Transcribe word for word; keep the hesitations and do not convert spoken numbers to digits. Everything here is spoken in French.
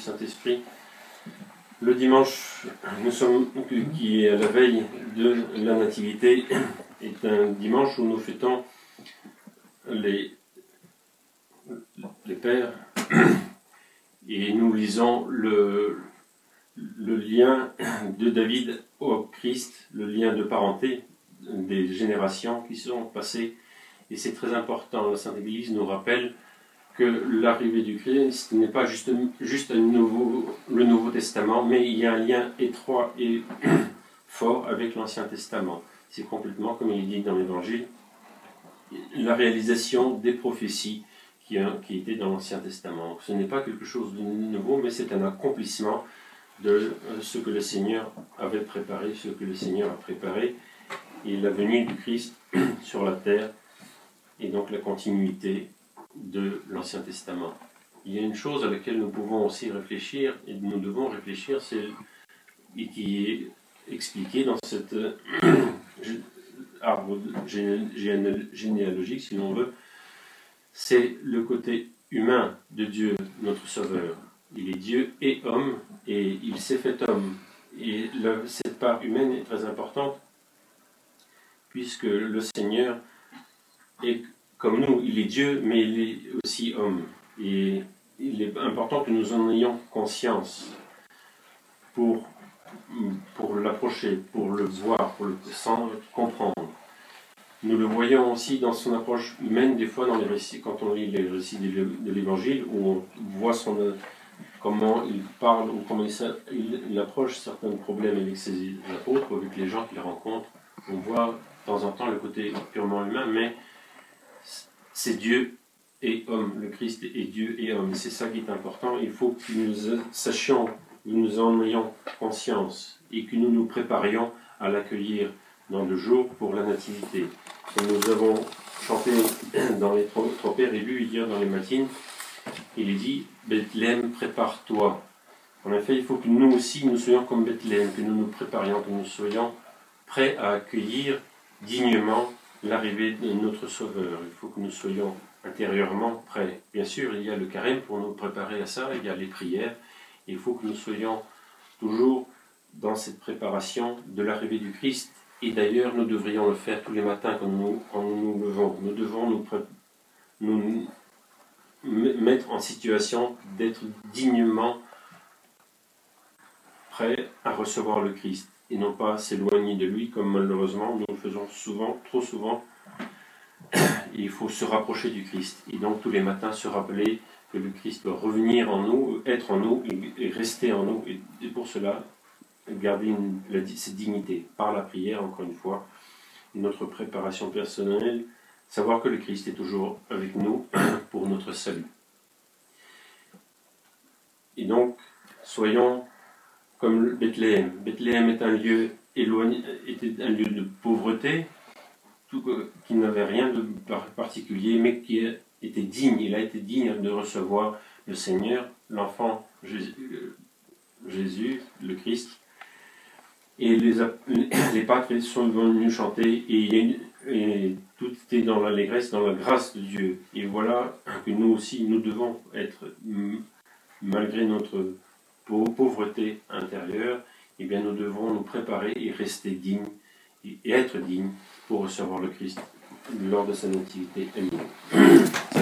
Saint-Esprit. Le dimanche, nous sommes, qui est à la veille de la Nativité, est un dimanche où nous fêtons les, les pères et nous lisons le, le lien de David au Christ, le lien de parenté des générations qui sont passées. Et c'est très important, la Sainte Église nous rappelle que l'arrivée du Christ n'est pas juste, juste un nouveau, le Nouveau Testament, mais il y a un lien étroit et fort avec l'Ancien Testament. C'est complètement, comme il est dit dans l'Évangile, la réalisation des prophéties qui, qui étaient dans l'Ancien Testament. Ce n'est pas quelque chose de nouveau, mais c'est un accomplissement de ce que le Seigneur avait préparé, ce que le Seigneur a préparé, et la venue du Christ sur la terre, et donc la continuité de l'Ancien Testament. Il y a une chose à laquelle nous pouvons aussi réfléchir, et nous devons réfléchir, c'est, et qui est expliqué dans cet arbre généalogique, si l'on veut, c'est le côté humain de Dieu, notre Sauveur. Il est Dieu et homme, et il s'est fait homme. Et le, cette part humaine est très importante, puisque le Seigneur est comme nous, il est Dieu, mais il est aussi homme. Et il est important que nous en ayons conscience pour, pour l'approcher, pour le voir, pour le sans comprendre. Nous le voyons aussi dans son approche humaine, des fois dans les récits, quand on lit les récits de l'Évangile, où on voit son, comment il parle, ou comment il, il, il approche certains problèmes avec ses apôtres, ou avec les gens qu'il rencontre. On voit de temps en temps le côté purement humain, mais c'est Dieu et homme. Le Christ est Dieu et homme. C'est ça qui est important. Il faut que nous sachions, que nous en ayons conscience et que nous nous préparions à l'accueillir dans le jour pour la Nativité. Et nous avons chanté dans les tropères et lu hier dans les matines. Il est dit « Bethléem, prépare-toi ». En effet, il faut que nous aussi, nous soyons comme Bethléem, que nous nous préparions, que nous soyons prêts à accueillir dignement l'arrivée de notre Sauveur. Il faut que nous soyons intérieurement prêts. Bien sûr, il y a le carême pour nous préparer à ça, il y a les prières. Il faut que nous soyons toujours dans cette préparation de l'arrivée du Christ. Et d'ailleurs, nous devrions le faire tous les matins quand nous quand nous, nous levons. Nous devons nous, nous mettre en situation d'être dignement prêts à recevoir le Christ, et non pas s'éloigner de lui, comme malheureusement nous le faisons souvent, trop souvent. Il faut se rapprocher du Christ, et donc tous les matins se rappeler que le Christ doit revenir en nous, être en nous, et, et rester en nous, et, et pour cela, garder une, la, cette dignité, par la prière, encore une fois, notre préparation personnelle, savoir que le Christ est toujours avec nous pour notre salut. Et donc, soyons comme Bethléem. Bethléem est un lieu éloigné, était un lieu de pauvreté, tout, qui n'avait rien de particulier, mais qui était digne. Il a été digne de recevoir le Seigneur, l'enfant Jésus, Jésus, le Christ. Et les, les pâtres sont venus chanter, et, et tout est dans l'allégresse, dans la grâce de Dieu. Et voilà que nous aussi, nous devons être, malgré notre pauvreté intérieure, eh bien nous devons nous préparer et rester dignes, et être dignes pour recevoir le Christ lors de sa nativité. Amen.